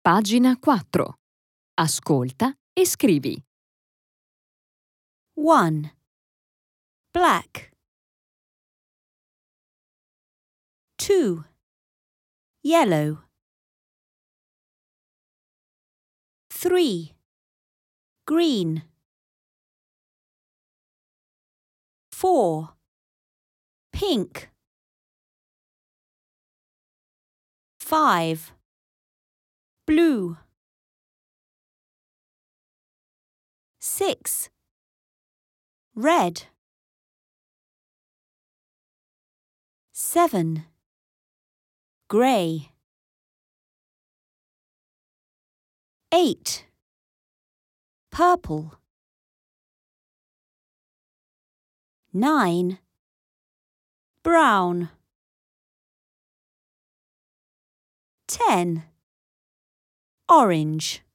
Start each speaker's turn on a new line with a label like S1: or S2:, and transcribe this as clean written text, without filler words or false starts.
S1: Pagina 4. Ascolta e scrivi.
S2: 1. Black. 2. Yellow. 3. Green. 4. Pink. 5. Blue. 6. Red. 7. Grey. 8. Purple. 9. Brown. 10. Orange.